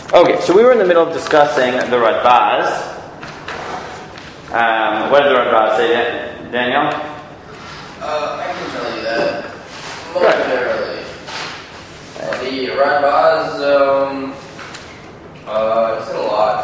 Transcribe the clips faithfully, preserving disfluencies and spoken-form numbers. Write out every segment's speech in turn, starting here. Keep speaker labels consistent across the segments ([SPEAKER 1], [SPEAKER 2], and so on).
[SPEAKER 1] Okay, so we were in the middle of discussing the Radbaz. Um, what did the Radbaz say, Daniel?
[SPEAKER 2] Uh, I can tell you that momentarily. Uh, the Radbaz, um, uh, said a lot.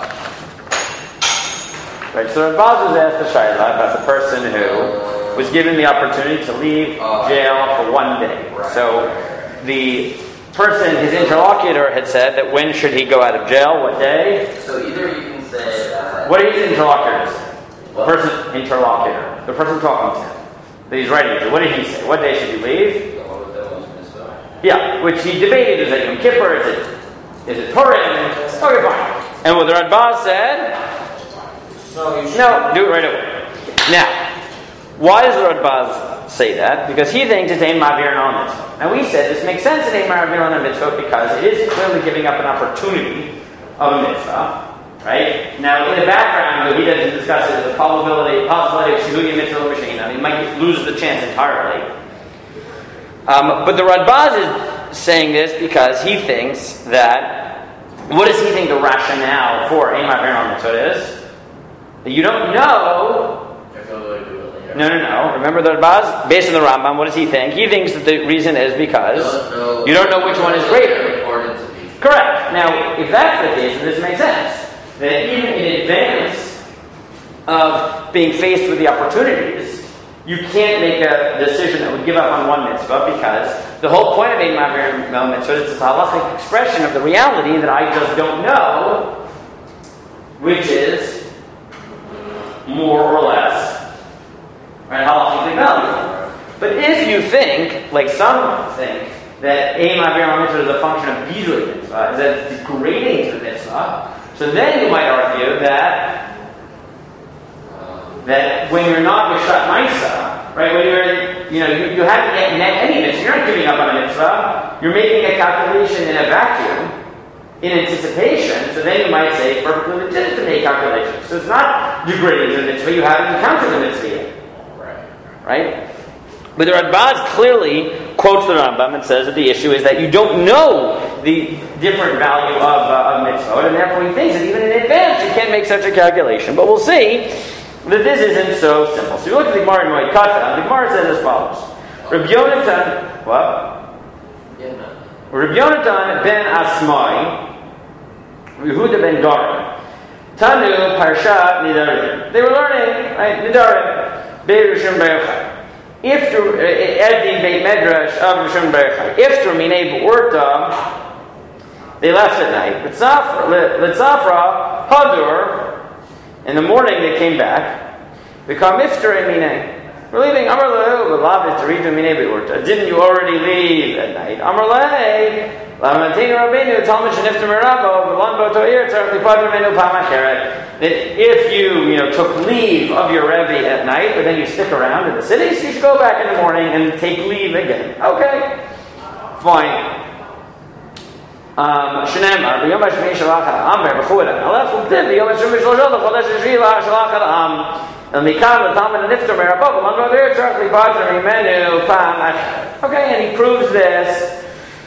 [SPEAKER 1] Right, so the Radbaz was asked the Shaila about the person who was given the opportunity to leave
[SPEAKER 2] uh,
[SPEAKER 1] jail for one day.
[SPEAKER 2] Right.
[SPEAKER 1] So the person, his interlocutor, had said that when should he go out of jail, what day?
[SPEAKER 2] So either you can say that...
[SPEAKER 1] What are his interlocutors? The person, interlocutor, the person talking to him, that he's writing to. What did he say? What day should he leave? Yeah, which he debated. Is it Yom Kippur? Is it, is it Purim? Okay, fine. And what the Radbaz said?
[SPEAKER 2] No, you should.
[SPEAKER 1] No, do it right away. Now, why does the Radbaz say that? Because he thinks it's Ein Ma'avir on Mitzvah. Now we said this makes sense in Ein Ma'avir on a Mitzvah because it is clearly giving up an opportunity of a Mitzvah. Right? Now, in the background, though he doesn't discuss it, the probability, possibility of Shehudia Mitzvah machine. I mean, he might lose the chance entirely. Um, but the Radbaz is saying this because he thinks that, what does he think the rationale for Ein Ma'avir on Mitzvah is? That you don't know. No, no, no. Remember the Radbaz? Based on the Rambam, what does he think? He thinks that the reason is because you don't know which one is greater. Correct. Now, if that's the case, then this makes sense. That even in advance of being faced with the opportunities, you can't make a decision that would give up on one mitzvah because the whole point of Ein Ma'avir mitzvah is a halachic expression of the reality that I just don't know, which is more or less right, halachically valuable. But if you think, like some think, that Ein Ma'avir mitzvah is a function of Bizur mitzvah, is that it's degrading to the mitzvah, so then you might argue that that when you're not Rishat Maisa, right, when you're, you know, you, you haven't yet met any mitzvah, you're not giving up on a mitzvah, you're making a calculation in a vacuum, in anticipation, so then you might say it's perfectly legitimate to make calculations. So it's not degrading to the mitzvah, you haven't encountered the mitzvah yet. Right? But the Radbaz clearly quotes the Rambam and says that the issue is that you don't know the different value of, uh, of mitzvah, and therefore he thinks that even in advance you can't make such a calculation. But we'll see that this isn't so simple. So you look at the Gemara in Moed Katan, the Gemara says as follows. Rabbi Yonatan, what? Rabbi Yonatan ben Asmai, Yehuda ben Garin, Tanu Parshat Nidarim. They were learning, right, Nidarim, Be'er Rishon Be'echai. Ifter Edi Beit Medrash of Rishon Be'echai. Ifter Minei Be'urta. They left at night. Litzafra Hadur. In the morning they came back. Become Ifter Minei. We're leaving. Amar Lehu V'Lav Teridu Minei Be'urta. Didn't you already leave at night? Amar Lehu Lamanteinu Rabbeinu Talmud Shenifter Merabo V'Lan Botoir Tzarech Lipadr Menu Pamacheret. That if you, you know, took leave of your Rebbe at night, but then you stick around in the city, so you should go back in the morning and take leave again. Okay, fine. Shneimar b'yom hashmini shalach ha'am v'chulah alef u'tiv b'yom hashmini shalach l'chodesh hashvi shalach ha'am l'mikam l'talmud nifter merabot v'man v'adir tzarech lipater mimenu pam achar. Okay, and he proves this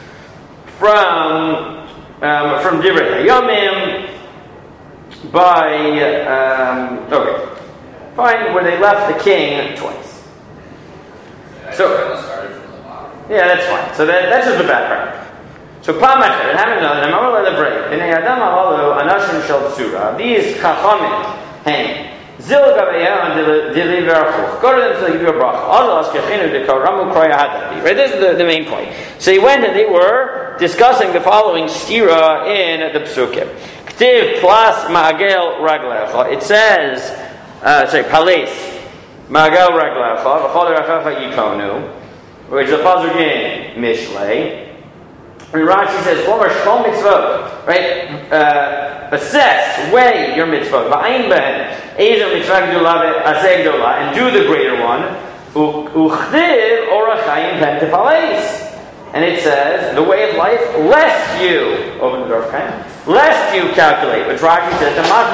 [SPEAKER 1] from um, from Divrei Hayomim. By, um, okay, fine, where they left the king twice. So, yeah, that's fine. So that, that's just the background. So, Pamachar, and having done, Amar Levrei, in Adam Alalu, Anashim Shel Tzura, these Chachamim hang, Zil Gaveyan Deliverchuch, go to them to give you a bracha. Allah Askechinu Dekoramu Kroya Hadabi. Right, this is the, the main point. So he went and they were discussing the following stira in the Psukim. Plus Ma'agel Raglecha. It says, uh, sorry, Pales Ma'agel Raglecha V'chol Rachacha Yikonu, which is a pasuk in Mishlei. Rashi says, "Former shkol mitzvot, right? Uh, assess, weigh your mitzvot. V'ayin ben ezer mitzvah gdula aseh gdula, and do the greater one. Uchdiv orachayim ben tefales." And it says, the way of life, lest you, open the door, okay? Lest you calculate, which Rashi says,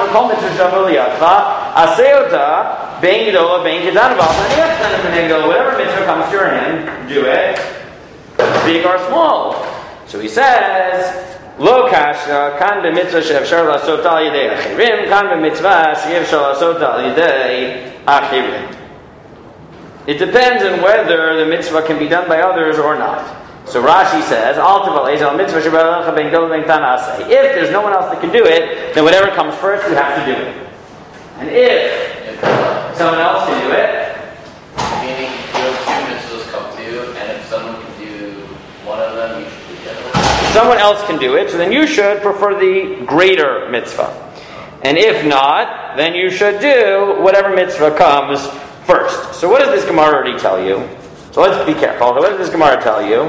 [SPEAKER 1] whatever mitzvah comes to your hand, do it, big or small. So he says, Lo kasha kan b'mitzvah she'efshar la'asot al yidei achirim, kan b'mitzvah she'efshar la'asot al yidei achirim. It depends on whether the mitzvah can be done by others or not. So Rashi says, if there's no one else that can do it, then whatever comes first, you have to do it. And if someone else can do it,
[SPEAKER 2] meaning you have two mitzvahs come to you, and if someone can do one of them, you should do the other one.
[SPEAKER 1] If someone else can do it, so then you should prefer the greater mitzvah. And if not, then you should do whatever mitzvah comes first. So what does this Gemara already tell you? So let's be careful. What does this Gemara tell you?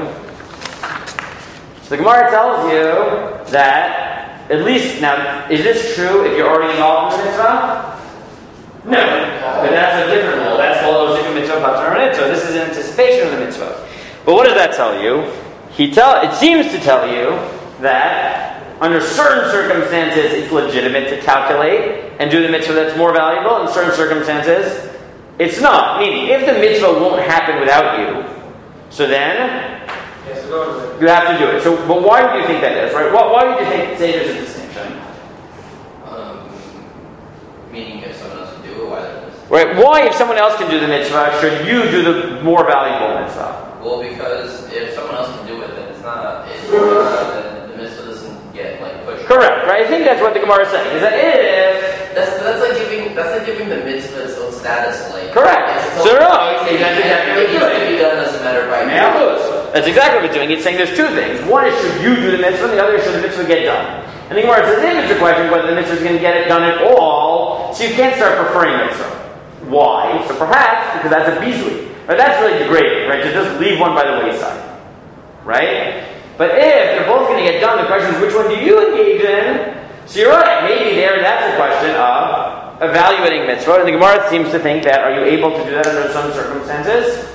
[SPEAKER 1] So the Gemara tells you that, at least, now, is this true if you're already involved in the mitzvah? No. But that's a different rule. That's the Lo Mitzvah Patur. So this is in anticipation of the mitzvah. But what does that tell you? He tell It seems to tell you that under certain circumstances it's legitimate to calculate and do the mitzvah that's more valuable. In certain circumstances, it's not. Meaning, if the mitzvah won't happen without you, so then you have to do it. So, but why do you think that is, right? Why, why do you think say there's a distinction?
[SPEAKER 2] Um, meaning if someone else can do it, why there is?
[SPEAKER 1] Right? Why, if someone else can do the mitzvah, should you do the more valuable mitzvah?
[SPEAKER 2] Well, because if someone else can do it, then it's not. It's not then the mitzvah doesn't get like pushed.
[SPEAKER 1] Correct. Right? I think that's what the Gemara is saying. Is that if
[SPEAKER 2] that's that's like giving that's like giving the mitzvah its own status. Like
[SPEAKER 1] correct.
[SPEAKER 2] It's
[SPEAKER 1] So no,
[SPEAKER 2] it's,
[SPEAKER 1] that's exactly what
[SPEAKER 2] it
[SPEAKER 1] it's
[SPEAKER 2] needs to
[SPEAKER 1] doing.
[SPEAKER 2] be done doesn't matter by
[SPEAKER 1] That's exactly what it's doing. It's saying there's two things. One is should you do the mitzvah, and the other is should the mitzvah get done. And the Gemara says if it's a question whether the mitzvah is going to get it done at all, so you can't start preferring mitzvah. Why? So perhaps because that's a bizui. Right? That's really degrading, right? To just leave one by the wayside. Right? But if they're both going to get done, the question is which one do you engage in? So you're right. Maybe there that's a question of evaluating mitzvah. And the Gemara seems to think that are you able to do that under some circumstances?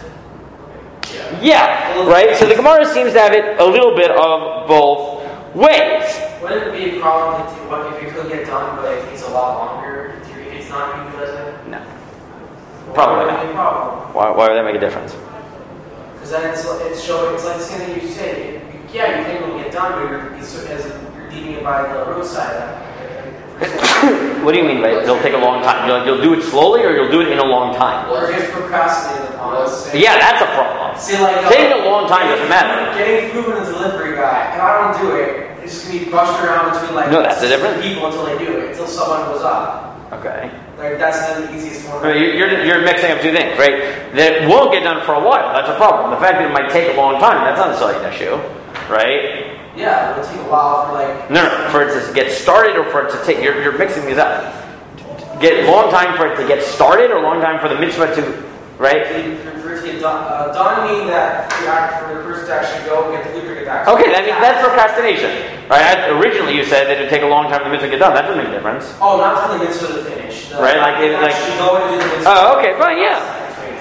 [SPEAKER 1] Yeah, right? So the Gemara seems to have it a little bit of both ways.
[SPEAKER 3] Wouldn't it be a problem to what if it could get done, but it takes a lot longer? If it's not utilized?
[SPEAKER 1] No. Probably
[SPEAKER 3] not. Be a problem.
[SPEAKER 1] Why, why would that make a difference?
[SPEAKER 3] Because then it's it's showing it's like the same thing you said. It, yeah, you think it'll get done, but you're, it's, as you're leaving it by the roadside.
[SPEAKER 1] What do you mean by it? It'll take a long time? You'll, you'll do it slowly, or you'll do it in a long time?
[SPEAKER 3] Or just procrastinating upon it.
[SPEAKER 1] Yeah, that's a problem.
[SPEAKER 3] See, like
[SPEAKER 1] taking a long time doesn't matter.
[SPEAKER 3] Getting food in a delivery guy, if I don't do it, it's just gonna be rushed around between like
[SPEAKER 1] no, that's the difference.
[SPEAKER 3] people until they do it, until someone goes up.
[SPEAKER 1] Okay.
[SPEAKER 3] Like that's the easiest one.
[SPEAKER 1] Right, you're, you're mixing up two things, right? That it won't get done for a while. That's a problem. The fact that it might take a long time, that's not necessarily an issue, right?
[SPEAKER 3] Yeah, it'll take a while for like...
[SPEAKER 1] No, no, for it to get started or for it to take... You're, you're mixing these up. Get long time for it to get started or long time for the mitzvah to... Right?
[SPEAKER 3] For, for it to get done. Uh, done meaning that for, act, for the person to actually go get the food or get back.
[SPEAKER 1] Okay, that means that's procrastination. Right? I, originally you said that it would take a long time for the mitzvah to get done. That doesn't make a difference.
[SPEAKER 3] Oh, not for the mitzvah to finish. The,
[SPEAKER 1] right? Like... It, like
[SPEAKER 3] actually go and do the mitzvah.
[SPEAKER 1] Oh, okay, fine, yeah.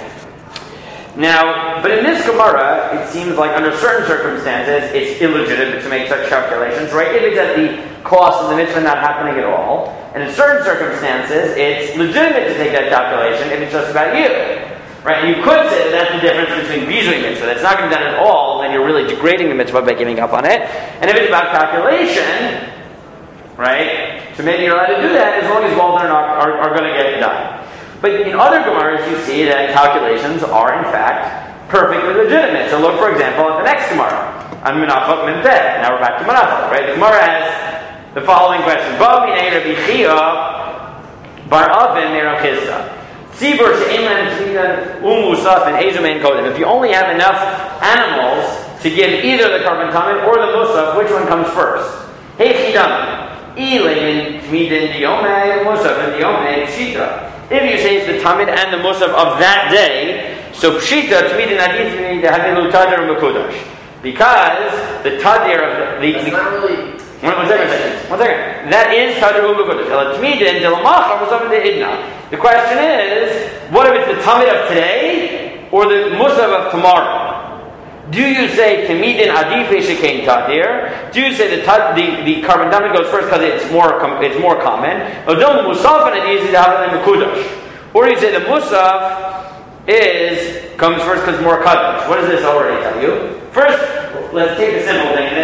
[SPEAKER 1] Now, but in this Gemara, it seems like under certain circumstances, it's illegitimate to make such calculations, right? If it's at the cost of the mitzvah not happening at all. And in certain circumstances, it's legitimate to take that calculation if it's just about you. Right? And you could say that that's the difference between bizui mitzvah. That's not going to be done at all, then you're really degrading the mitzvah by giving up on it. And if it's about calculation, right? So maybe you're allowed to do that as long as both are, not, are, are going to get done. But in other Gemaras, you see that calculations are, in fact, perfectly legitimate. So look, for example, at the next Gemara. On Menachot Memtet. Now we're back to Menachot, right? The Gemara has the following question. Ba minei Rabbi Chia bar Avin Rav Chisda. Tzibur she'ein tzvidan umusaf and ezumein kodim. If you only have enough animals to give either the carbon tamid or the musaf, which one comes first? Hey chidam. Ilayin tmidin diomei musaf and diomei pshita. If you say it's the Tamid and the Musaf of that day, so Pshita, Tmidin Adith, you need to have a Tadir Mekudash. Because the Tadir of the... the
[SPEAKER 2] That's not really...
[SPEAKER 1] One, one second, one second. That is Tadir Mekudash. Tmidin, Dilamacha, Musaf de Idna. The question is, what if it's the Tamid of today, or the Musaf of tomorrow? Do you say Tamidin Adif Shekain Tadir? Do you say the the, the carbon diamond goes first because it's more it's more common? Or do Musaf and Adif is Mekudash? Or you say the Musaf is comes first because it's more Kaddish? What does this already tell you? First, let's take the simple thing and then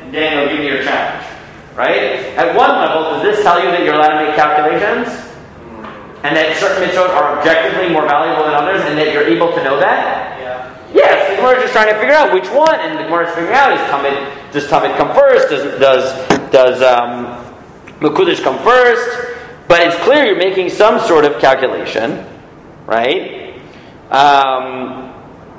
[SPEAKER 1] Daniel, give me your challenge. Right? At one level, does this tell you that you're allowed to make calculations? And that certain mitzvot are objectively more valuable than others, and that you're able to know that?
[SPEAKER 3] Yeah.
[SPEAKER 1] Yes, the Gemara is just trying to figure out which one, and the Gemara is figuring out is Tamid, does Tamid come first? Does does does um, Mekudesh come first? But it's clear you're making some sort of calculation, right? Um,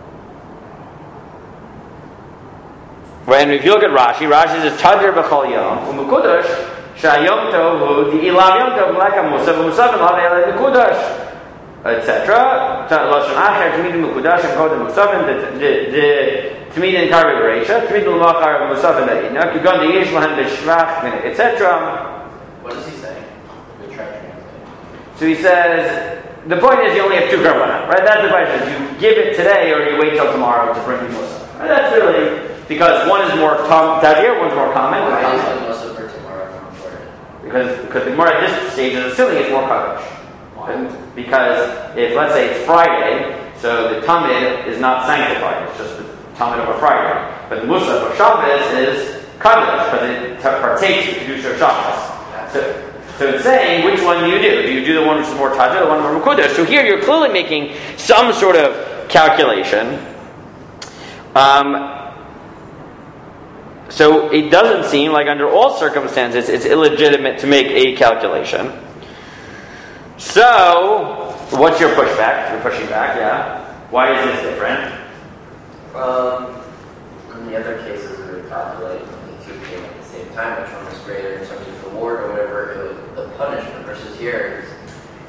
[SPEAKER 1] when if you look at Rashi, Rashi says Tadir b'chol yom u'Mekudesh shayom tov the ilav yom tov like a musav musav and lav Mekudesh, et cetera. Lashon acher tmid Mekudesh and kodem musav the the tmid in karbe bereisha tmid l'machar musav and the kigon the yesh lahem b'shvach et cetera.
[SPEAKER 2] What does he say? Good try translate.
[SPEAKER 1] So he says, the point is you only have two karbanan, right? That's the question. You give it today or you wait till tomorrow to bring the musav. Right? That's really, because one is more tom, tadir, one's more common.
[SPEAKER 2] Why
[SPEAKER 1] common.
[SPEAKER 2] is the musav for tomorrow not important?
[SPEAKER 1] Because, because the Gemara at this stage is assuming it's more kadosh.
[SPEAKER 2] Why?
[SPEAKER 1] Because if, let's say it's Friday, so the tamid is not sanctified, it's just the tamid of a Friday. But the musav of Shabbos is kadosh, because it partakes in the kedusha of Shabbos. So, So it's saying, which one do you do? Do you do the one which is more tajah, the one more mekudesh? So here you're clearly making some sort of calculation. Um, so it doesn't seem like under all circumstances it's illegitimate to make a calculation. So, what's your pushback? You're pushing back, yeah? Why is this different?
[SPEAKER 2] Um, in the other cases, we would calculate the two came at the same time, which one was greater in terms of reward or whatever, it would, the punishment versus here is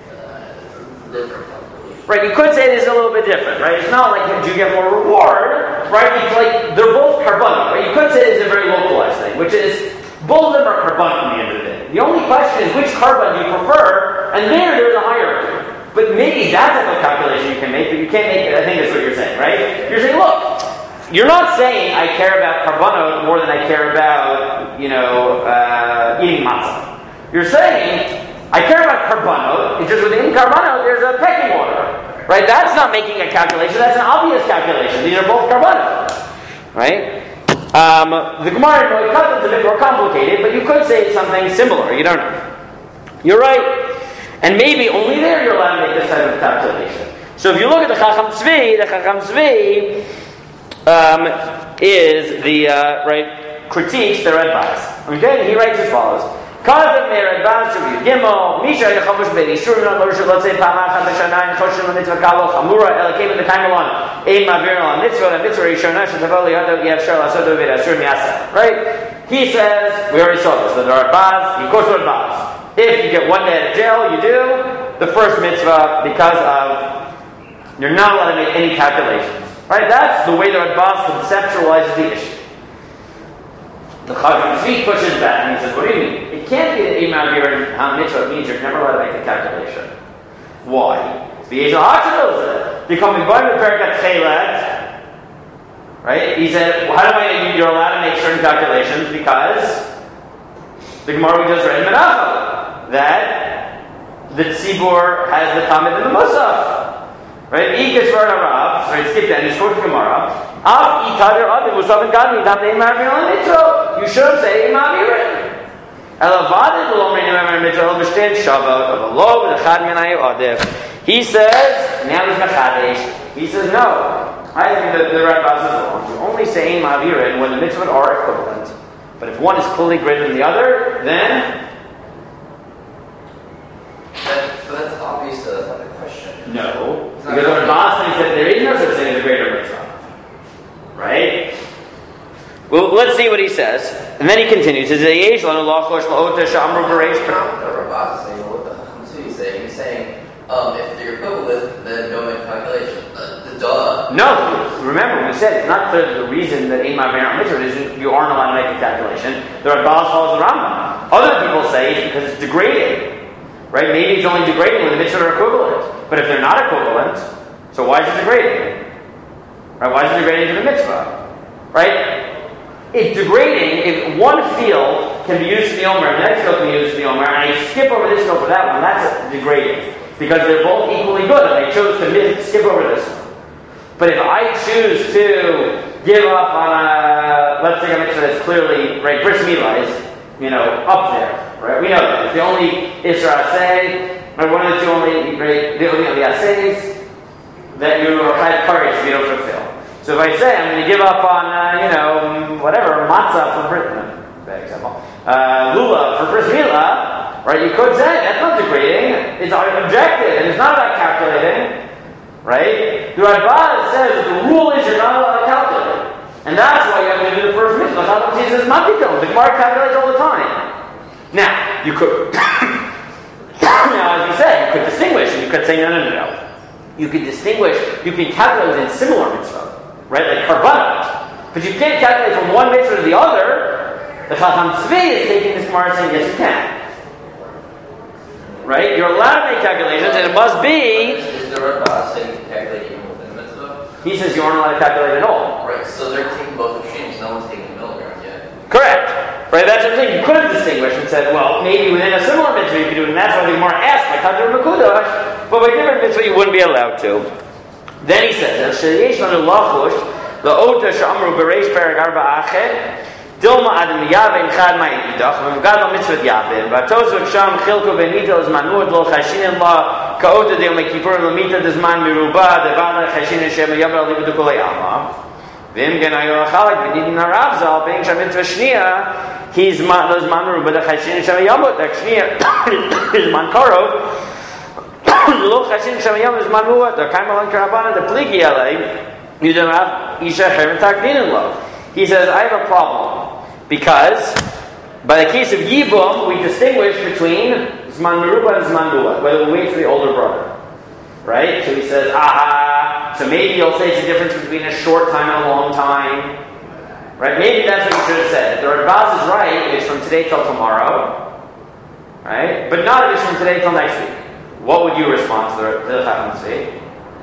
[SPEAKER 2] uh, different, probably.
[SPEAKER 1] Right, you could say this is a little bit different, right? It's not like do you get more reward, right? It's like they're both carbonic, right? You could say it's a very localized thing, which is both of them are carbonic at the end of the day. The only question is which carbon do you prefer, and there there's a hierarchy. But maybe that's a calculation you can make, but you can't make it. I think that's what you're saying, right? You're saying, look, you're not saying I care about carbonot more than I care about, you know, uh, eating matzah. You're saying I care about carbonot. It's just within carbonot there's a pecking order, right? That's not making a calculation. That's an obvious calculation. These are both carbonot, right? Um, the Gemara in Moed Katan is a bit more complicated, but you could say something similar. You don't know. You're right, and maybe only there you're allowed to make this type of calculation. So if you look at the Chacham Tzvi, the Chacham Tzvi um, is the uh, right critiques the Radbaz. Okay, and he writes as follows. Kazim Radbaz Shuvi Gimel Misha Yechavush Be'Isur Not Lorushu. Let's say Pamach Habeshanai Choshim LaMitzvah Kalo Chamura Elakim in the time along Ein Mavir Al Mitzvah Mitzvah Rishonah Shetavol Yadav Yavshar Lasodo Ve'Asur Miyasa. Right? He says we already saw this. The Radbaz, he quotes Radbaz. If you get one day out of jail, you do the first mitzvah because of you're not allowed to make any calculations. Right? That's the way the Radbaz conceptualizes the issue. The Chacham Tzvi pushes back and he says, what do you mean? It can't be that Imam Gir and mitzvah means you're never allowed to make a calculation. Why? It's the Yeshua HaChadoz. Becoming born with Perikat Chelet. Right? He said, well, how do I know you're allowed to make certain calculations? Because the Gemara we just read in Menachos that the Tzibur has the Tamid and the Musaf. Right? Ikish V'ar Harav. Right? Skip that. He's quoting Gemara. Af Itadir Adi Musaf and Gadmi Dam Deim Ma'avir Al Mitzvah. You should say Ma'avir. Elavadet L'Omri Nemar Mitzvah El B'Shtein Shavot of Alo V'Echad Minay Adif. He says, now he's Mechadesh. He says, no. I think that the Radbaz is wrong. You only say Ma'avir when the mitzvot are equivalent. But if one is clearly greater than the other, then
[SPEAKER 2] That, but that's obvious, so that's not the question.
[SPEAKER 1] no. Because the Radbaz thinks that there is no such thing as a greater mitzvah. Right? Well, let's see what he says. And then he continues. He says,
[SPEAKER 2] The Ramaz is saying, well, what the Chacham Tzvi is saying? He's saying, um, if they're equivalent, then don't make calculation. Uh, the duh.
[SPEAKER 1] No, remember we said it's not clear the reason that Imam Gir mitzvah is you aren't allowed to make a calculation. The Radbaz follows the Rambam. Other people say it's because it's degrading. Right? Maybe it's only degrading when the mitzvah are equivalent. But if they're not equivalent, so why is it degrading? Right? Why is it degrading to the mitzvah? Right? It's degrading if one field can be used for the Omer and the next field can be used for the Omer, and I skip over this field for that one, that's degrading. Because they're both equally good, and I chose to miss, skip over this one. But if I choose to give up on a, let's take a mitzvah that's clearly, right, bris milah is, you know, up there, right? We know that. It's the only Isra Aseh, or one of the two only, right, the only of the Asehs that you had courage if you don't fulfill. So if I say I'm going to give up on, uh, you know, whatever, matzah for bris, no, bad example, uh, lulav for bris milah, right, you could say, that's not degrading, it's objective, and it's not about calculating. Right? The Rambam says that the rule is you're not allowed to calculate. And that's why you have to do the first mitzvah. The Chacham says it's not done. The Gemara calculates all the time. Now, you could, now as you said, you could distinguish, and you could say, no, no, no, no. You can distinguish, you can calculate within similar mitzvah, right? Like karbanot. But you can't calculate from one mitzvah to the other. The Chacham Tzvi is taking this Gemara saying, yes, you can. Right? You're allowed to make calculations, and it must be.
[SPEAKER 2] Is the Rambam saying to calculate even within the mitzvah?
[SPEAKER 1] He says you aren't allowed to calculate at all.
[SPEAKER 2] Right, so they're taking both extremes. No one's taking milligrams yet.
[SPEAKER 1] Correct. Right? That's the thing. You could have distinguished and said, well, maybe within a similar mitzvah you could do it, and that's why the Gemara asked by Tadur Mekudosh, but by different mitzvah you wouldn't be allowed to. Then he says, "Sheyesh lanu lachush laota she'amru bereish perek arba achet." Dilma adam yavin chad ma'in idach, v'mgad al mitzvot yavin, v'atosuk sham chilko v'nito zmanuot lo chashinin la ka'ota de'om kippur l'mita d'zman miruba d'vana chashinin shem yavar libutu kolei alma, v'im gen ayo achalak v'nidin harav zal bein sham mitzvah shniya, he's man lo zman miruba d'chashinin shem yamot, that shniya is man karov, lo chashinin shem yamot zman muot, the kaimalan karabana, the pligi alei, you don't have isha herem takdinin lo. He says, I have a problem, because by the case of Yibum, we distinguish between Zman Meruba and Zman Mu'at, whether we wait for the older brother. Right? So he says, aha, so maybe you'll say it's a difference between a short time and a long time. Right? Maybe that's what you should have said. If the Rambam is right, it's from today till tomorrow. Right? But not if it's from today till next week. What would you respond to the, to the Chacham Tzvi?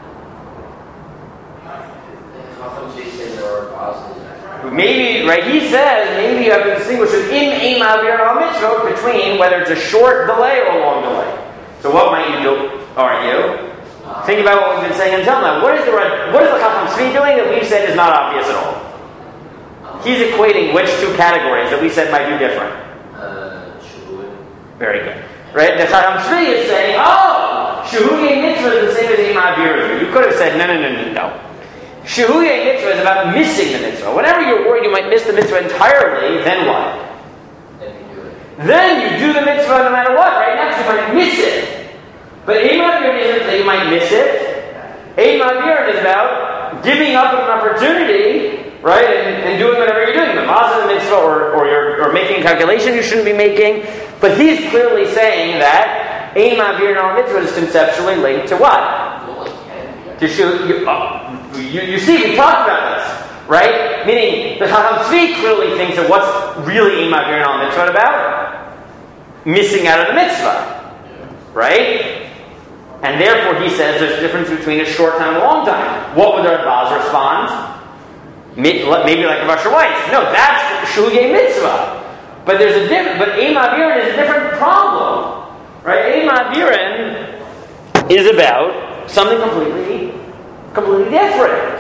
[SPEAKER 2] Chacham Tzvi says there are pauses.
[SPEAKER 1] Maybe, right, he says, maybe you have to distinguish in Ein Ma'avir al Mitzvot between whether it's a short delay or a long delay. So what might you do, argue? Think about what we've been saying until now. What is the what is the Chacham Tzvi doing that we've said is not obvious at all? He's equating which two categories that we said might be different.
[SPEAKER 2] Uh, Shavuot.
[SPEAKER 1] Very good. Right? The Chacham Tzvi is saying, oh, Shehuye Mitzvah is the same as Ein Ma'avir. You could have said, no, no, no, no, no. Shehuye mitzvah is about missing the mitzvah. Whenever you're worried you might miss the mitzvah entirely, then what?
[SPEAKER 2] Then you do it.
[SPEAKER 1] Then you do the mitzvah no matter what. Right now, you might miss it. But Ein Ma'avir isn't that you might miss it. Ein Ma'avir is about giving up an opportunity, right, and, and doing whatever you're doing. The mazah, the mitzvah, or, or you're or making a calculation you shouldn't be making. But he's clearly saying that Ein Ma'avir and all mitzvah is conceptually linked to what? To shoot you, oh, you, you see, we talked about this, right? Meaning, the Chacham Tzvi clearly thinks that what's really Ein Ma'avir and all mitzvah about? Missing out of the mitzvah, right? And therefore, he says there's a difference between a short time and a long time. What would the Ravaz respond? Maybe like Rav Asher Weiss. No, that's Shehuye mitzvah. But there's a different. But Ein Ma'avir is a different problem, right? Ein Ma'avir is about something completely, completely different.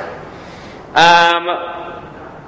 [SPEAKER 1] Um,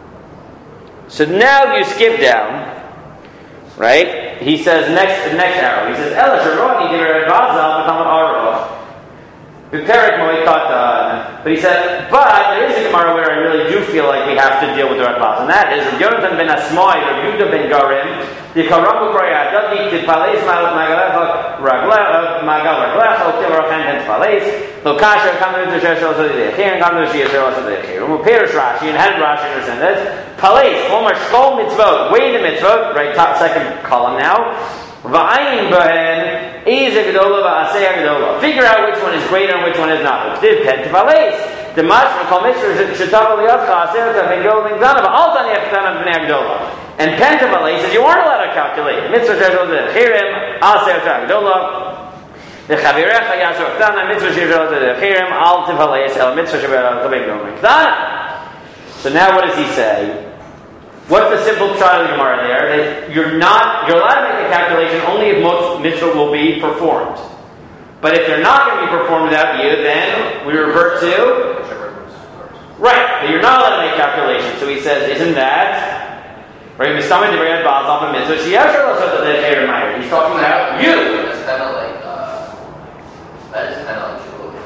[SPEAKER 1] so now you skip down, right? He says next, next arrow. He says, "Ela sheroni divrei Vazal b'tamar aruch b'perek moikatan." But he said, but there is a Gemara where I really do feel like we have to deal with the Rambam, and that is Rav Yonatan ben Asmai, Rav Yudah ben Garim, the Karamu Korea, Dadi Tipales Magal Ragla Magal Ragla, Tivarachan ben Tipales, Lokasha Kamu to Sheshel Sadi, here and Kamu Shia Sheshel Sadi, Umuperish Rashi, and had Rashi understand this. Palais, Omer Shkol Mitzvot, weigh the Mitzvot, right, top second column now. V'ayin b'hen is a gedola v'aseh a gedola. Figure out which one is greater and which one is not. Div pen tivales. The mashma kol mitzvah shetav aliyotcha aseh ota ben gedola v'gdana v'al tani echtana b'nei gedola. And pen tivales says you aren't allowed to calculate. Mitzvah sheshel zechirim aseh ota gedola. The chavirecha yaseh echtana mitzvah sheshel zechirim al tivales el mitzvah sheshel ota ben gedola v'gdana. So now what does he say? What's the simple trial of the Gemara there? That you're not, you're allowed to make a calculation only if most mitzvah will be performed. But if they're not going to be performed without you, then we revert to Right, but you're not allowed to make calculations. So he says, isn't that right? He's talking about you.
[SPEAKER 2] That's kind of like uh, that is kind of like Julia.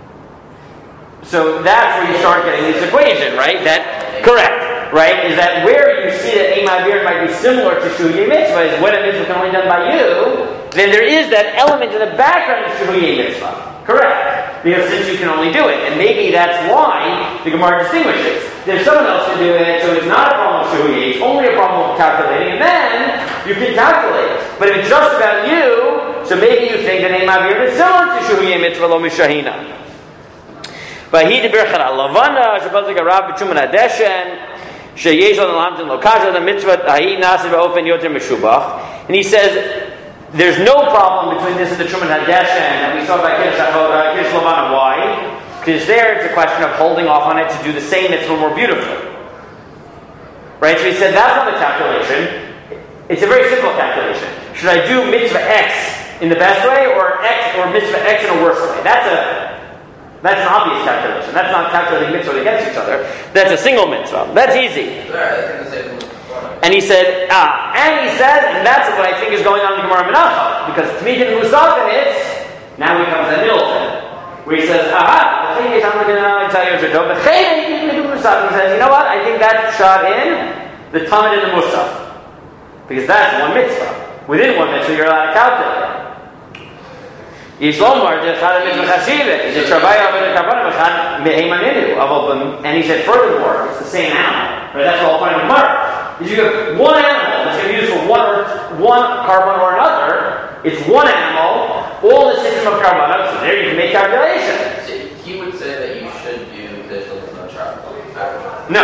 [SPEAKER 1] So that's where you start getting this equation, right? That correct, right? Is that where you see that Eimavir might be similar to Shuhiyeh Mitzvah is when a mitzvah can only be done by you. Then there is that element in the background of Shuhiyeh Mitzvah. Correct. Because since you can only do it. And maybe that's why the Gemara distinguishes. There's someone else to do it, so it's not a problem of Shuhiyeh, it's only a problem of calculating, and then you can calculate. But if it's just about you, so maybe you think that Eimavir is similar to Shuhiyeh Mitzvah Lo Mishahina. Vahid Birchara Lavana, Shabbat Garab B'Chuman Adeshen, Sheyesh Lo Lamtin Lo Kaja, the mitzvah Ahi Nasi Ba'ofen Yoter Meshubach. And he says, there's no problem between this and the Truman Hadeshen that we saw by Kiddush Lavana. Why? Because there it's a question of holding off on it to do the same mitzvah more beautifully. Right? So he said that's not the calculation. It's a very simple calculation. Should I do mitzvah X in the best way or X or mitzvah X in a worse way? That's a that's an obvious calculation. That's not calculating mitzvah against each other. That's a single mitzvah. That's easy. And he said, ah, and he said, and that's what I think is going on in the Gemara Menachah, because Tmidin Musaf in it, now he comes to middle thing, where he says, aha, the thing is, I'm not going to tell you it's a joke, but hey, he says, you know what, I think that's shot in the Talmud and the Musaf, because that's one mitzvah. Within one mitzvah, you're allowed to calculate. Yishlomar, just had a mitzvah chashivet. He said, Shabbai Aved Karbanim Echad Me'emaninu. And he said, furthermore, it's the same animal. Right? That's all part of the Gemara. If you have one animal that's going to be used for one or one carbon or another, it's one animal, all the system of carbon, so there you can make calculations.
[SPEAKER 2] So he would say that you should do this with no chart.
[SPEAKER 1] No.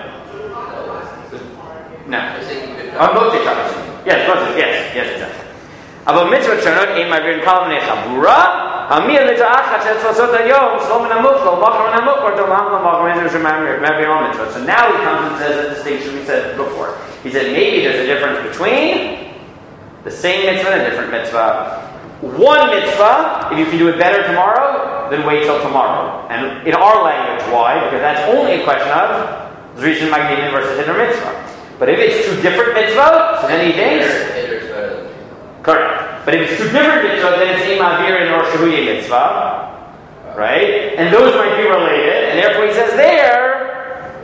[SPEAKER 1] No. On both the charts. Yes, both yes, yes, exactly. About mitzvah shonot ein ma'avir kol minei chabura, hamir mitzvah achat shel tzvasot hayom shlom namuk lo machar namuk or dolam lo machar mitzvah ma'avir all mitzvah. So now he comes and says a distinction we said before. He said maybe there's a difference between the same mitzvah and a different mitzvah. One mitzvah, if you can do it better tomorrow, then wait till tomorrow. And in our language, why? Because that's only a question of Zrichin Magdimin versus Hiddur Mitzvah. But if it's two different mitzvahs, so then he thinks. Correct. But if it's two different mitzvahs, then it's Eimavir or Shuhiyeh Mitzvah. Right? And those might be related, and therefore he says there,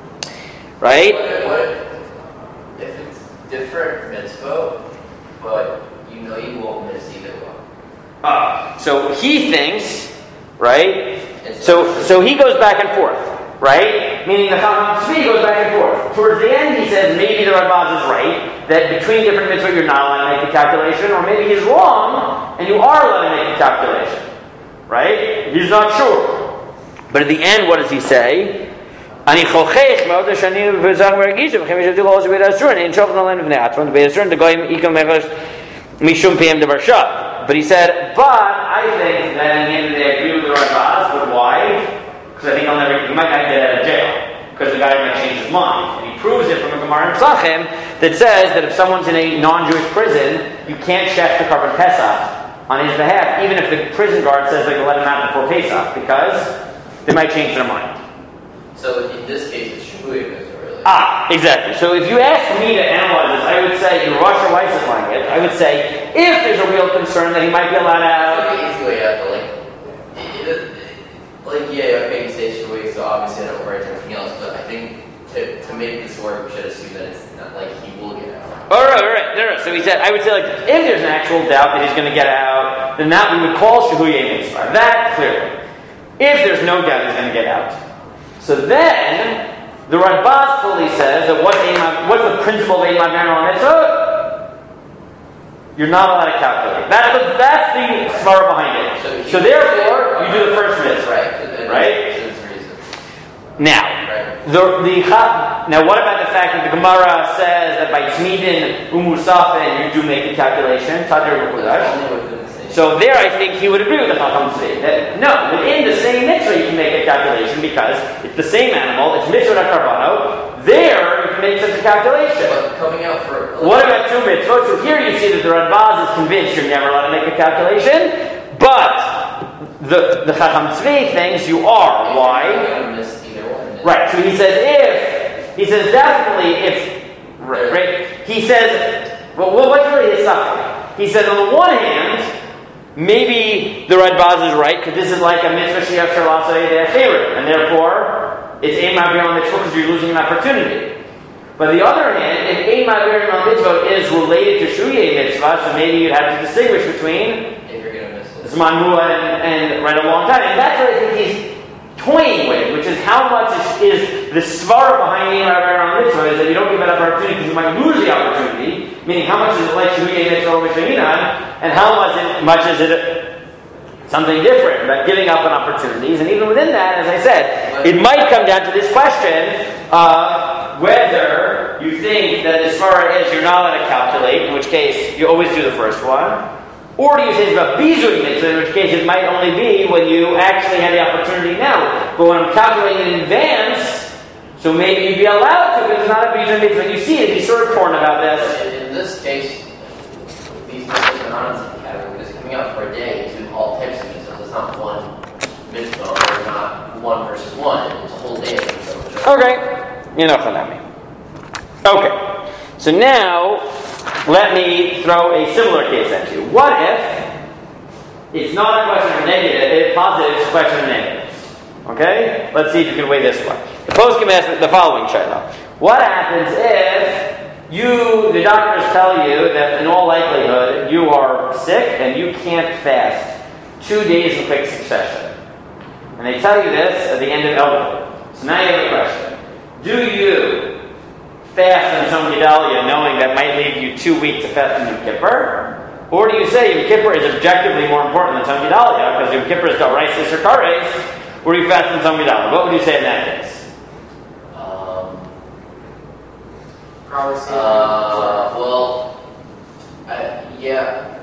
[SPEAKER 1] right?
[SPEAKER 2] What, what if it's different mitzvah, but you know you won't miss either one?
[SPEAKER 1] Uh, so he thinks, right? So so he goes back and forth, right? Meaning the Chacham Tzvi goes back and forth. Towards the end, he says maybe the Rambaz is right that between different mitzvahs you're not allowed to make a calculation, or maybe he's wrong and you are allowed to make a calculation, right? He's not sure. But at the end, what does he say? Ani chochech me'od hashani v'zach mergisha v'chem yishadu lo osu b'ed asur and in shofan alen v'nei atron b'ed asur and the goyim ikam mechosh mishum piyam de barshat. But he said, but I think that in the end of the day I agree with the Rambaz, but why? Because I think I'll never, he might not get out of jail. Because the guy might change his mind. And he proves it from a Gemara in Pesachim that says that if someone's in a non-Jewish prison, you can't chef the carbon Pesach on his behalf, even if the prison guard says they can let him out before Pesach, because they might change their mind.
[SPEAKER 2] So in this case, it's Shuhiyeh Mitzvah, really.
[SPEAKER 1] Ah, exactly. So if you ask me to analyze this, I would say, in Rosh Weiss is like it, I would say, if there's a real concern that he might be allowed out.
[SPEAKER 2] It's like the easy way out, but like, it, it, like, yeah, okay, you say Shuhiyeh, so obviously I don't worry about anything else, but I think to, to make this work, we should assume that it's not like he will get out.
[SPEAKER 1] All right, all right. No, no. So he said, I would say, like, if there's an actual doubt that he's going to get out, then that we would call Shuhiyeh Mitzvah. That clearly. If there's no doubt he's going to get out. So then, the Radbaz fully says that what's, what's the principle of Eimavir on Mitzvah? You're not allowed to calculate. That's the, that's the svara behind it. So, so therefore, you do the first mitzvah.
[SPEAKER 2] Right.
[SPEAKER 1] Right? Now,
[SPEAKER 2] right.
[SPEAKER 1] the, the now what about the fact that the Gemara says that by Tzmidin Umusafen you do make the calculation? Tadir B'Kudash. So there I think he would agree with the Chacham Tzvi. That no, within the same mitzvah you can make a calculation because it's the same animal, it's mitzvah karbano. There you can make such a calculation.
[SPEAKER 2] But coming out for
[SPEAKER 1] what about two mitzvahs? So here you see that the Radbaz is convinced you're never allowed to make a calculation, but the the Chacham Tzvi thinks you are. Why? Right, so he says if, he says definitely if, right, right, he says, well, what's really his suffering? He says on the one hand, maybe the Radbaz is right, because this is like a mitzvah sheyach shalasa yedei and therefore it's ein ma'avir on mitzvah because you're losing an opportunity. But on the other hand, if ein ma'avir on mitzvah is related to shuyei mitzvah, so maybe you'd have to distinguish between
[SPEAKER 2] if you're going to miss it.
[SPEAKER 1] Zman Mu'ah and, and right a long time. And that's what I think he's toying with, which is how much is, is the svara behind ein ma'avir on mitzvah is that you don't give that opportunity because you might lose the opportunity, meaning how much is it like shuyei mitzvah or mitzvah, and how much, it, much is it something different, about giving up on opportunities. And even within that, as I said, it might come down to this question of whether you think that as far as you're not allowed to calculate, in which case you always do the first one, or do you say it's about bizui mitzvah, in which case it might only be when you actually have the opportunity now. But when I'm calculating in advance, so maybe you'd be allowed to, because it's not a bizui mitzvah. You see it, he's sort of torn about this.
[SPEAKER 2] In this case, these mitzvahs are not in the category because coming out for a day to all types of mitzvahs. It's not one mitzvah or not one versus one. It's a whole day of mitzvahs.
[SPEAKER 1] Okay. You know Chanami. Okay. So now, let me throw a similar case at you. What if it's not a question of negative, it's positive, it's a question of negatives? Okay? Let's see if you can weigh this one. The post can ask the following shayla. What happens if you, the doctors tell you that in all likelihood you are sick and you can't fast two days in quick succession? And they tell you this at the end of Elul. So now you have a question. Do you fast on Tzom Gedalia knowing that might leave you too weak to fast on Yom Kippur? Or do you say Yom Kippur is objectively more important than Tzom Gedalia because Yom Kippur is D'Oraisa or Kares? Or do you fast on Tzom Gedalia? What would you say in that case?
[SPEAKER 2] Um,
[SPEAKER 3] Probably say
[SPEAKER 2] uh, well, I, yeah.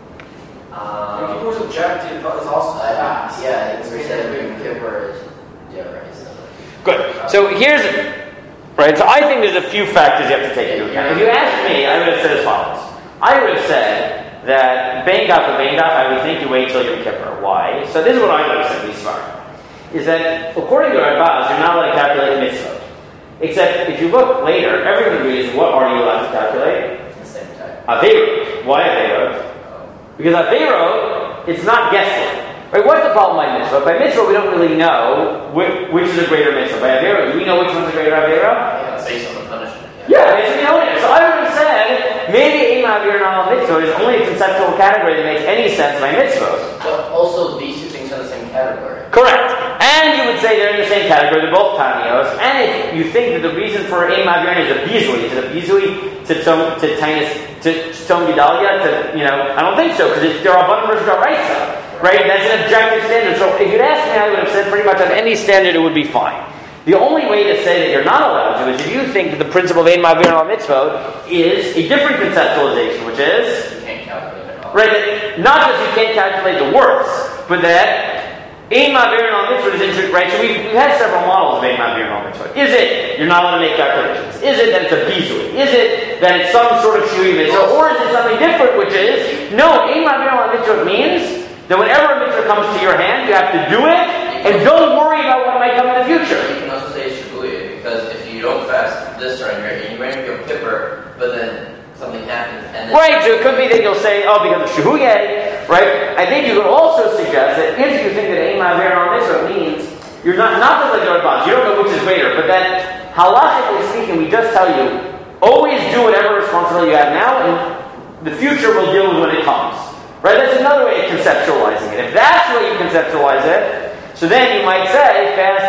[SPEAKER 2] Um,
[SPEAKER 3] Yom Kippur's objective is also
[SPEAKER 2] I,
[SPEAKER 3] fast.
[SPEAKER 2] yeah,
[SPEAKER 3] It's
[SPEAKER 2] we
[SPEAKER 3] made
[SPEAKER 2] said
[SPEAKER 3] of
[SPEAKER 2] Yom Kippur is, yeah, right. So.
[SPEAKER 1] Good. So here's, right, so I think there's a few factors you have to take into account. If you asked me, I would have said as follows. I would have said that Bein Gaf or Bein Gaf, I would think you wait till Yom Kippur. Why? So this is what I would have said, these far. Is that, according to Radbaz, you're not allowed to calculate mitzvot. Except, if you look later, everyone agrees, what are you allowed to calculate?
[SPEAKER 2] At the same time.
[SPEAKER 1] Aveirot. Why Aveirot? Because Aveirot, it's not guesswork. Right, what's the problem by mitzvah? By mitzvah, we don't really know which, which is a greater mitzvah. By Aveirot, do we know which one's a greater Aveirot?
[SPEAKER 2] Yeah, based on the punishment.
[SPEAKER 1] Yeah, based on the only. So I would have said, maybe ein ma'avir on mitzvah is only a conceptual category that makes any sense by mitzvah.
[SPEAKER 2] But also, these two things are the same category.
[SPEAKER 1] Correct. And you would say they're in the same category, they're both tanios. And if you think that the reason for ein ma'avir is a bizui, is it a bizui to tom, to tinus, to Tzom Gedalia, to, you know, I don't think so, because there are abundant versus D'Oraisa. Right? That's an objective standard. So if you'd asked me, I would have said pretty much on any standard it would be fine. The only way to say that you're not allowed to is if you think that the principle of ein ma'avir al mitzvot is a different conceptualization, which is
[SPEAKER 2] You can't calculate it all.
[SPEAKER 1] right. That not just you can't calculate the worth, but that ein ma'avir al mitzvot is interesting. Right. So we've, we've had several models of ein ma'avir al mitzvot. Is it you're not allowed to make calculations? Is it that it's a bizui? Is it that it's some sort of shui mitzvah? Or is it something different, which is no ein ma'avir al mitzvot means that whenever a mitzvah comes to your hand, you have to do it, and don't worry about what might come in the future.
[SPEAKER 2] You can also say shibuya, because if you don't fast this during your, and you might Yom Kippur, but then something happens, and then...
[SPEAKER 1] Right, so it could be that you'll say, oh, because of shibuya, right? I think you could also suggest that if you think that ein ma'avir on mitzvah means, you're not, not just like the Radbaz, you don't know which is greater, but that, halachically speaking, we just tell you, always do whatever responsibility you have now, and the future will deal with when it comes. Right? That's another way of conceptualizing it. If that's the way you conceptualize it, so then you might say, fast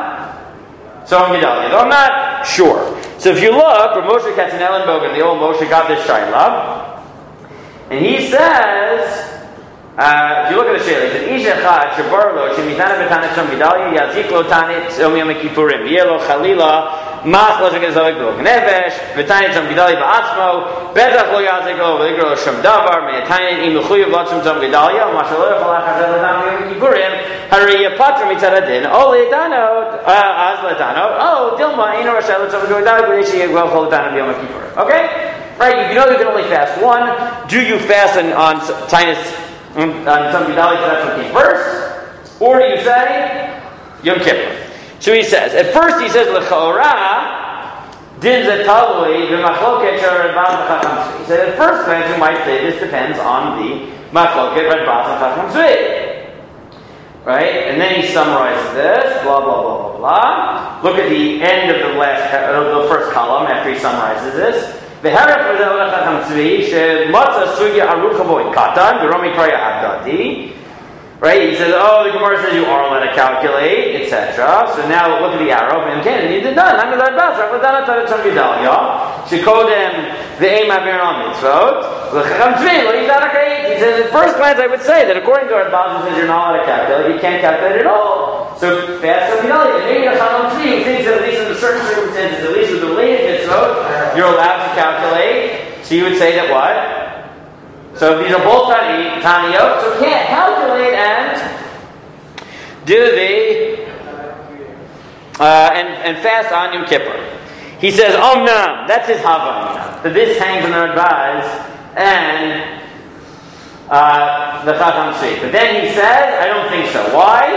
[SPEAKER 1] on Tzom Gedalia. Though I'm not sure. So if you look, where Moshe Katzenellenbogen, the old Moshe, got this shayla, and he says, uh, if you look at the shayla, he said, Ish echad shebar lo shemitana b'tanet Tzom Gedalia yazik lo tanet Tzom Yom Kippurim yelo chalila mach lo shegezavik lo nefesh b'tanet Tzom Gedalia ba'atzmo betach lo yazik lo v'ligro lo shem davar me'atanet im mechuyev lo Tzom Gedalia ma shelo yachalach hazel l'tam Yom Kippurim hari yapatra mitzad adin o le'danot az le'danot o dilma ino rashai l'Tzom Gedalia b'nei sheyegvel chol l'tanam Yom Kippurim. Okay? Right, you know you can only fast one. Do you fast on, on Tinus on Tzom Gedalia because that's what came first? Or do you say Yom Kippur? So he says, at first he says, L'chora, din zetalui v'machloket shel Radbaz v'chacham tzvi. He said, at first glance we might say this depends on the machloket Radbaz and chacham tzvi. Right? And then he summarizes this, blah, blah, blah, blah, blah. Look at the end of the last, uh, the first column after he summarizes this. V'heref v'zeh l'chacham tzvi she'matza sugya arucha boi katan v'romi kraya abdadi. Right? He says, oh, the Gemara says you are allowed to calculate, et cetera. So now look at the arrow. And again, he did done. I'm allowed to Rav Dana Tarat Tzom Gedalia. Shekodem ve'em avir al mitzvot. L'chacham tzvi lo yidarakayit. He says, at first glance, I would say that according to our Baz, says you're not allowed to calculate. You can't calculate at all. So fast Tzom Gedalia. And maybe L'chacham tzvi, who thinks that at least in certain circumstances, at least with the related mitzvot, you're allowed to calculate. So you would say that what? So these are both Taniyot, so can't calculate and do the uh, and, and fast on Yom Kippur. He says, Omnam, that's his Havamina. So this hangs on our Radbaz and uh, the Chacham Tzvi. But then he says, I don't think so. Why?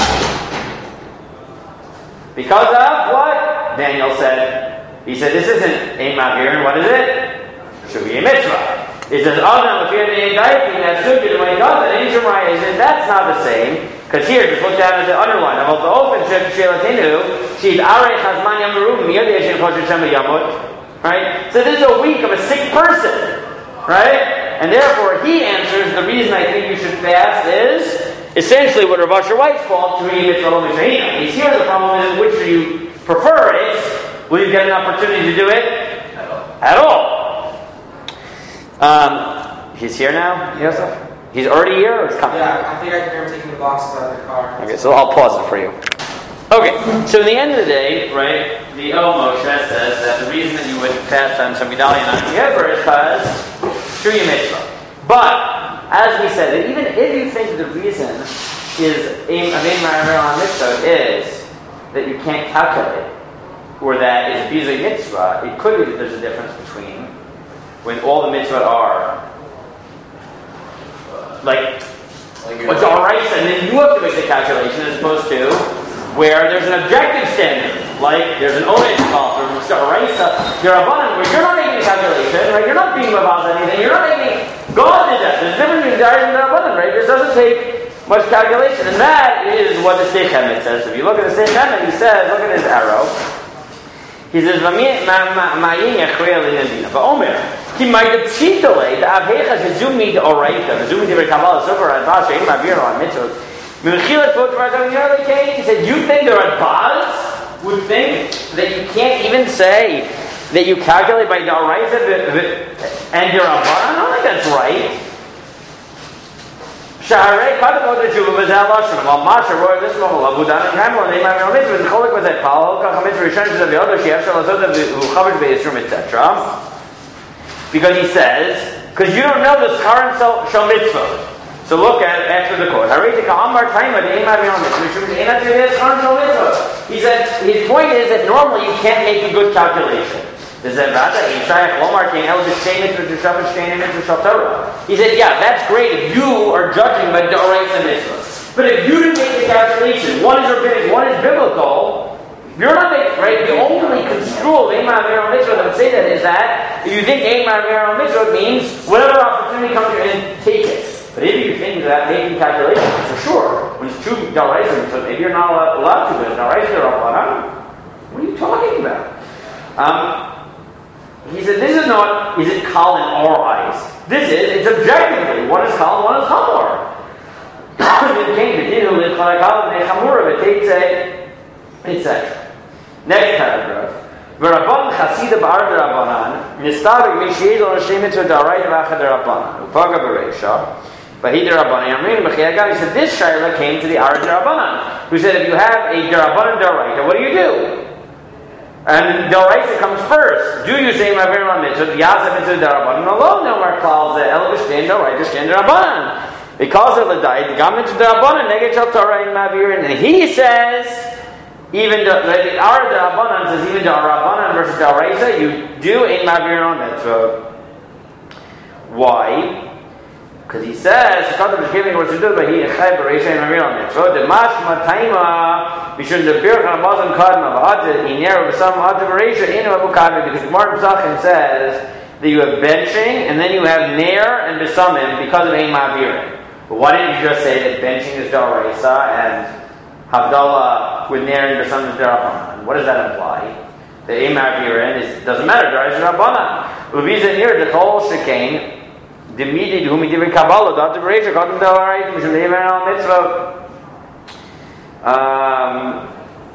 [SPEAKER 1] Because of what? Daniel said. He said, this isn't Ein Ma'avir, and what is it? Should be a mitzvah. He says, oh no, if you're in the Daifin, that's good, you might go, that ain't your right. He says, that's not the same. Because here, just look down at the underline. I'm the open ship Shelatinu, she's Arei Chazman Yamarum, Yodei Shem Chosher Shem Yamut. Right? So this is a week of a sick person. Right? And therefore, he answers, the reason I think you should fast is essentially what Rav Asher White's fault to read Mitzvah Mishahina. He's here, the problem is, which do you prefer? It's, will you get an opportunity to do it? At all. At all. Um, he's here now, Yosef? He's already here, or he's coming?
[SPEAKER 3] Yeah, I think I can hear him taking the boxes out of the car.
[SPEAKER 1] Okay, so I'll pause it for you. Okay, so in the end of the day, right, the El Moshe says that the reason that you would fast on Tzom Gedalia and on Yom Kippur is because through your mitzvah. But, as we said, that even if you think the reason is Ein Ma'avir on mitzvah is that you can't calculate, or that it's a bizui mitzvah, it could be that there's a difference between when all the mitzvot are like, like what's alright, and then you have to make the calculation as opposed to where there's an objective standard, like there's an onus involved, or there's alright, you're a button where you're not making a calculation, right? You're not being about anything, you're not making God did that. There's a difference between Darius and Rabbanan, right? This doesn't take much calculation, and that is what the Seich Hemet says. If you look at the Seich Hemet, he says, look at his arrow. He says, "Ma'yin yachreya l'nedina." Va'omer, ki ma'yitchitole da'avhecha shezumi d'oreita, shezumi d'ivri kabbalah sofer Radbaz she'im ma'avir on mitzvot. M'mechilat v'ot v'radam yerlikei. He said, you think the Radbaz would think that you can't even say that you calculate by d'oreita and your Rabban? I don't think that's right. Shaharei kadakot d'shuva v'zeh lashon. Well, Masha roy this one lavudan and kamel and they might be on mitzvah. The cholik was that pal kach mitzvah rishon shezav yodo she'ef shal asod v'chavod v'yisrum et cetera. Because he says, because you don't know the schar and shal mitzvah. So look at after the quote. Harei tika amar taima de'im avi on mitzvah rishon she'enat yodei schar and shal mitzvah. He said his point is that normally you can't make a good calculation. He said, yeah, that's great if you are judging by D'oraisa mitzvah. But if you didn't make the calculation, one is rabbinic, one is biblical, you're not making, right? The only construal Ein Ma'avir mitzvah that would say that is that if you think Ein Ma'avir mitzvah means whatever opportunity comes your in, take it. But if you think that making calculations, for sure, when it's true D'oraisa mitzvah, maybe you're not allowed to, but it's D'oraisa Rabbanan. What are you talking about? Um, He said, this is not, is it kal in our eyes? This is, it's objectively, one is kal and one is chamor. et cetera. Next paragraph. V'rabban chasida b'ar d'Rabbanan, nistabik mishiyed on Hashem mitzvah d'oraita v'achad d'Rabbanan. Upaga b'reisha. V'hi d'Rabbanan yamrin b'chiyagam. He said, this shayla came to the Ar d'Rabbanan, who said, if you have a d'Rabbanan d'oraita, what do you do? And the D'oraisa comes first. Do you say Ma'avir on mitzvah? Yasef mitzvah d'Rabbanan alone. No more calls the El B'Shtein d'Oraita Shtein d'Rabbanan. Because of the Da'id, Gam mitzvah d'Rabbanan neged shel Torah in Ma'avir. And he says, even the the Ar d'Rabbanan says even the Rabbanan versus D'oraisa, you do in Ma'avir on mitzvah. Why? Because he says, "Kadam is giving what to do, but he echayv b'reisha in Ma'avir on mitzvah. The mashma taima." Mishun the Birch on Muslim Kadma V'Adid Iner V'Sam Adid Bereisha Inu Abu Kadma, because Gemara Pesachim says that you have benching and then you have Ner and Besamim because of Ein Ma'avirin. But why didn't you just say that benching is D'Oraisa and Havdalah with Ner and Besamim is D'Rabbanan? What does that imply? The Ein Ma'avirin is doesn't matter. D'Oraisa is D'Rabbanan. Uviza Ner D'Chol Shekain Demidi D'Humi Divrei Kabbalah D'Adid Bereisha Kadam D'Oraisa Mishun D'Eimer Al Mitzvah. Um,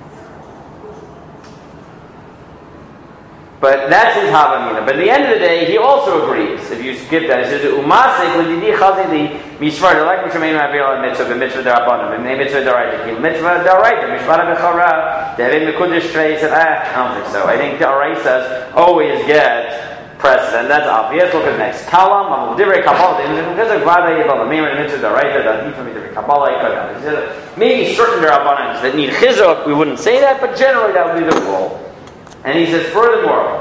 [SPEAKER 1] but that's his Havamina. But at the end of the day, he also agrees. If you skip that, he says, "Umasik l'didi chazili mishvar like mishamein ma'avir mitzvah b'mitzvah derabanan and mitzvah deraita kil mitzvah deraita mishvar b'chara devin mekudesh trei." Said, "Ah, I don't think so. I think deraisas always get precedent. That's obvious. Look at the next column. Amul divrei kabbalah. Because of vada yibala meimah mitzvah deraita that different divrei kabbalah. Maybe certain derabanans that need chizuk, we wouldn't say that, but generally that would be the rule." And he says, furthermore,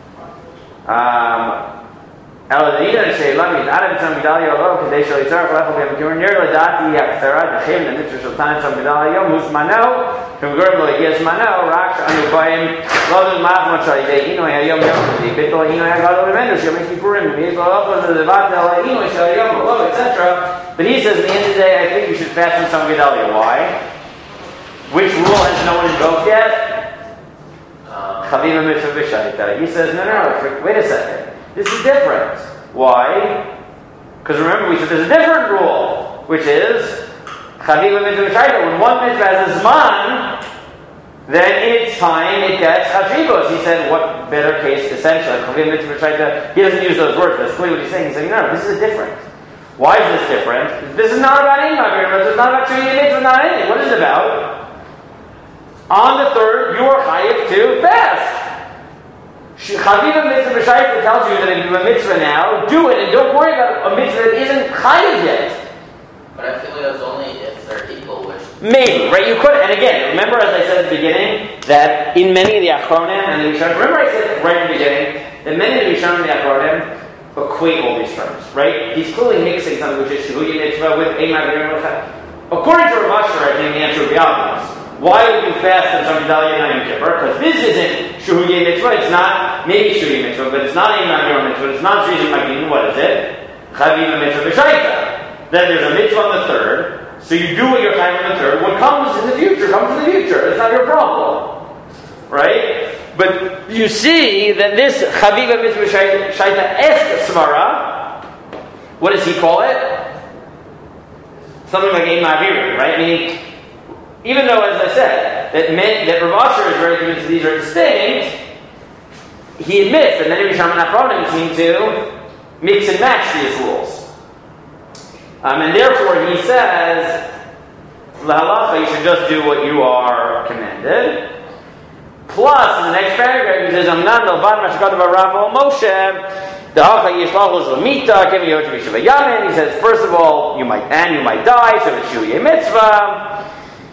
[SPEAKER 1] um, Eladina Sheilamid Adam Sam Gedalia Lo Kadesh Litzar Falachol B'Yom Kippur Ner Ladati Yachzera Dechim the Mitzvah Shultan Sam Gedalia Yom Musmano from Gurb Lo Yizmano Raksh Anu Bayim Lo Ma'av Machai Inu Hayom Yom Bitol Inu Hayagad Olemendu Shem Kippurim Yizbal Lo Levat Ela Inu Shayom Lo et cetera. But he says at the end of the day, I think you should fast on Sam Gedalia. Why? Which rule has no one invoked yet? Chaviva Mitzvah B'Shaita. He says, no, no, no, wait a second. This is different. Why? Because remember, we said there's a different rule, which is Chaviva Mitzvah B'Shaita. When one mitzvah has a Zman, then in its time it gets Chashivos. He said, what better case, essentially? Chaviva Mitzvah B'Shaita. He doesn't use those words, but that's clearly what he's saying. He's saying, no, this is different. Why is this different? This is not about Ein Ma'avirin. This is not about treating mitzvah, not anything. What is it about? On the third, you are chayiv to fast. Chaviva Mitzvah B'Shaita tells you that if you have a mitzvah now, do it, and don't worry about a mitzvah that isn't chayiv yet.
[SPEAKER 2] But I feel like it's only if they're equal, which...
[SPEAKER 1] Maybe, right? You could, and again, remember as I said at the beginning, that in many of the Achronim and the Rishonim, remember I said right at the beginning, that many of the Rishonim and the Achronim equate all these terms, right? He's clearly mixing something which is Shehuyi Mitzvah with Ein Ma'avirin. According to Rav Asher, I think the answer would be obvious. Why would you fast on Shom Gedalia and Yom Kippur? Because this isn't Shehuyi Mitzvah. It's not maybe Shehuyi Mitzvah, but it's not Ein Ma'avirin Mitzvah. It's not Shizim Magin. What is it? Chaviva Mitzvah B'Shaita. Then there's a mitzvah on the third. So you do what you're chayiv on the third. What comes in the future comes in the future. It's not your problem, right? But you see that this Chaviva Mitzvah B'Shaita es Svara. What does he call it? Something like Ein Ma'avirin, right? Meaning, even though, as I said, that men, that Rav Asher is very convinced that these are distinct, he admits that many Rishonim and Achronim seem to mix and match these rules. Um, and therefore he says, L'halacha, you should just do what you are commanded. Plus, in the next paragraph, he says, Amnan Delvad Mashakad Barav Moshe, Da'acha Yishlach L'Mita, Kevin Yoch B'Shiva Yamin. He says, first of all, you might, and you might die, so it's Shehuyi Mitzvah.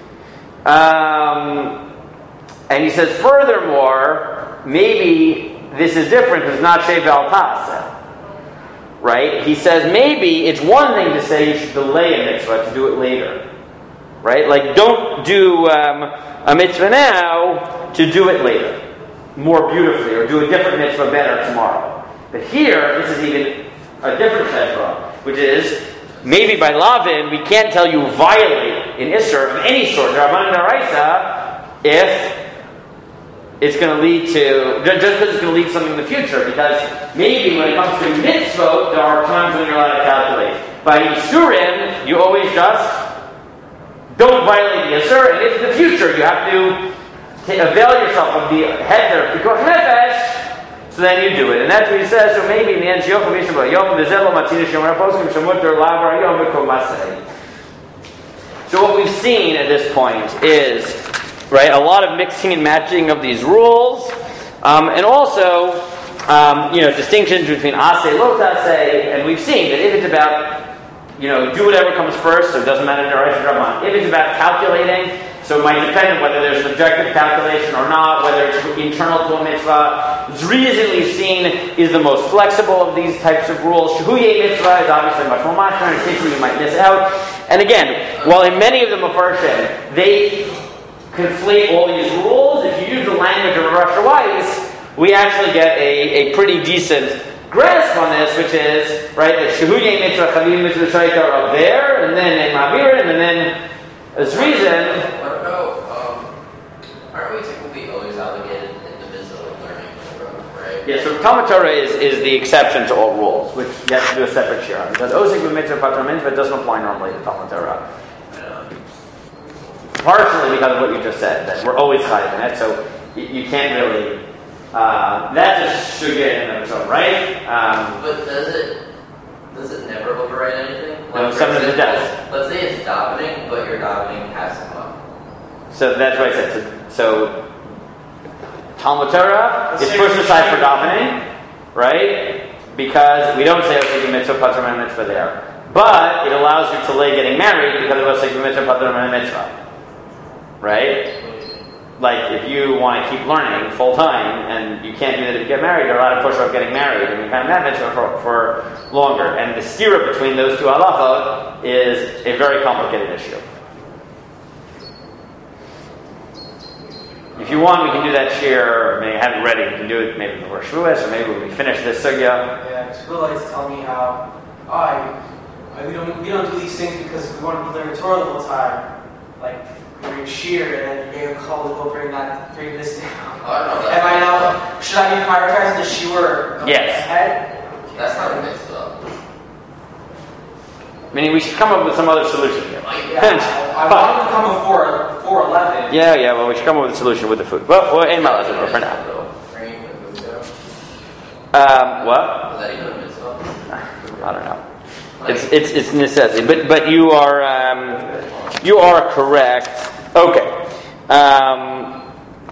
[SPEAKER 1] Um, and he says, furthermore, maybe this is different because it's not Shei Val Taseh. Right? He says maybe it's one thing to say you should delay a mitzvah to do it later. Right? Like don't do um, a mitzvah now to do it later. More beautifully, or do a different mitzvah better tomorrow. But here, this is even a different cheshbon, which is maybe by Lavin, we can't tell you violate an Isser of any sort, Rabban Daraisa, if it's going to lead to, just because it's going to lead to something in the future, because maybe when it comes to mitzvot, there are times when you're allowed to calculate. By Yisurim, you always just don't violate the Isser, and if in the future you have to t- avail yourself of the heter of Pikuach Nefesh, so then you do it. And that's what he says, so maybe in the end, Shiyochim Yishabah Yom, Vizelo Matzina Shemar Poskim Shemutter Lavar Yom V'Kol Masei. So what we've seen at this point is, right, a lot of mixing and matching of these rules, um, and also, um, you know, distinctions between Aseh, Lo Taseh, and we've seen that if it's about, you know, do whatever comes first, so it doesn't matter Daraisa Rabban. If it's about calculating, so it might depend on whether there's an objective calculation or not, whether it's internal to a mitzvah. Zrizin, we've seen, is the most flexible of these types of rules. Shehuyi mitzvah is obviously much more mashma, in a case where you might miss out. And again, while in many of the Mefarshim, they conflate all these rules, if you use the language of Rosh Weiss, we actually get a, a pretty decent grasp on this, which is, right, that Shehuye Mitzvah, Chavim Mitzvah Shaita are up there, and then in Mavirim, and then as reason.
[SPEAKER 2] What about, um, aren't we typically always obligated individual learning, right?
[SPEAKER 1] Yeah, so Talmud Torah is, is the exception to all rules, which you have to do a separate share on. Because Osik Mitzvah Pater Mitzvah doesn't apply normally to Talmud Torah. Partially because of what you just said, that we're always chayav in it, so you, you can't really. Uh, that's a sugya in and of its own right. Um,
[SPEAKER 2] but does it does it never override anything? Like,
[SPEAKER 1] no, sometimes it does.
[SPEAKER 2] Let's say it's davening, but your davening has to come up.
[SPEAKER 1] So that's what I said. So, so Talmud Torah is pushed aside for davening, right? Because we don't say Osik Mitzvah Pater Mitzvah there, but it allows you to delay getting married because of Osik Mitzvah Pater Mitzvah. Right? Like, if you want to keep learning full time and you can't do that if you get married, you're allowed to push off getting married and you can't have that mitzvah for, for longer. And the stira between those two halachot is a very complicated issue. If you want, we can do that shir. I mean, I have it ready. We can do it maybe before Shavuos, or maybe when we finish this sugya.
[SPEAKER 3] Yeah, because Will likes to tell me how, oh, I, I, we, don't, we don't do these things because we want to be learning Torah the whole time. Like, we're in shear, and then you're going to call to go bring that, bring this down.
[SPEAKER 2] Oh, I know that.
[SPEAKER 3] Am I now, should I be prioritizing the shiur
[SPEAKER 1] Yes.
[SPEAKER 3] ahead?
[SPEAKER 2] That's not a mitzvah.
[SPEAKER 1] Meaning we should come up with some other solution here.
[SPEAKER 3] Yeah, I, I wanted to come before four eleven.
[SPEAKER 1] Yeah, yeah, well, we should come up with a solution with the food. Well, well ain't my for now.
[SPEAKER 2] Bringing the food down?
[SPEAKER 1] Um, what?
[SPEAKER 2] Is that even a mitzvah?
[SPEAKER 1] I don't know. It's it's it's necessity, but but you are um, you are correct. Okay. Um,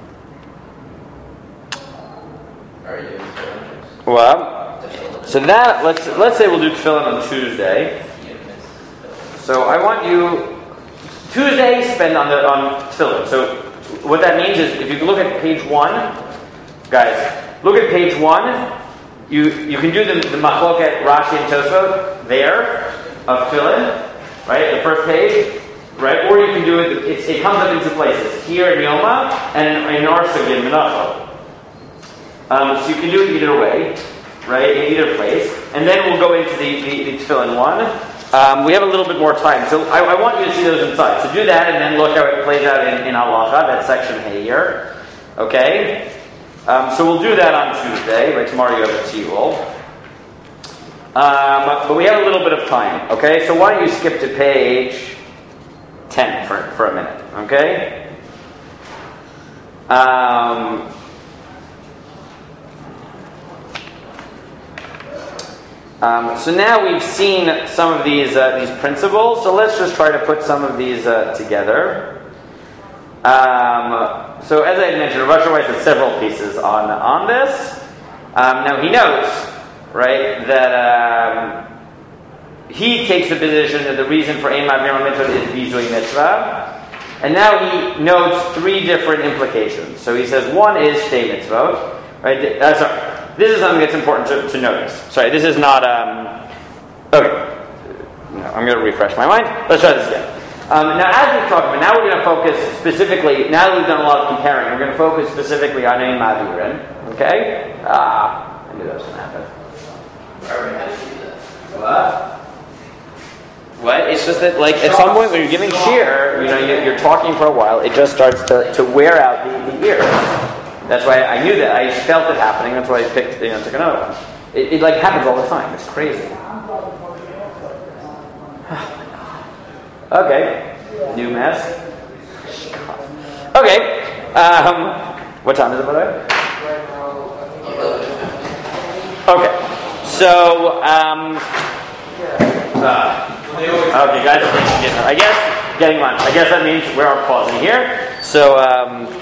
[SPEAKER 2] Are you?
[SPEAKER 1] well, so that let's let's say we'll do tefillin on Tuesday. So I want you Tuesday spend on the on tefillin. So what that means is if you look at page one, guys, look at page one. You you can do the, the machloket Rashi and Tosfot there of tefillin, right? The first page, right? Or you can do it. It's, it comes up in two places: here in Yoma and in our sugya in Menachot. Um, so you can do it either way, right? In either place, and then we'll go into the the, the tefillin one. Um, we have a little bit more time, so I, I want you to see those inside. So do that, and then look how it plays out in, in halacha. That section here, okay? Um, so we'll do that on Tuesday. Right, tomorrow you have a tiyul. Um, but we have a little bit of time, okay? So why don't you skip to page ten for, for a minute, okay? Um, um, so now we've seen some of these uh, these principles. So let's just try to put some of these uh, together. Um, so as I mentioned, Rosh Weiss has several pieces on on this. Um, now he notes, right, that um, he takes the position that the reason for Ein Ma'avir Mitzvah is Bizui Mitzvah, and now he notes three different implications. So he says one is Shtei Mitzvot, right? Uh, sorry, this is something that's important to, to notice. Sorry, this is not. Um, okay, no, I'm going to refresh my mind. Let's try this again. Um, now, as we've talked about, now we're going to focus specifically, now that we've done a lot of comparing, we're going to focus specifically on Ein Ma'avirin. Okay? Ah, I knew that was going to happen. What? What? It's just that, like, at some point when you're giving shear, you know, you, you're talking for a while, it just starts to, to wear out the, the ears. That's why I knew that. I felt it happening. That's why I picked, you know, took another one. It, it like, happens all the time. It's crazy. Okay, new mess. Okay, um, what time is it, by the way? Okay, so, um, uh, okay, guys, I guess getting lunch. I guess that means we're pausing here. So, um,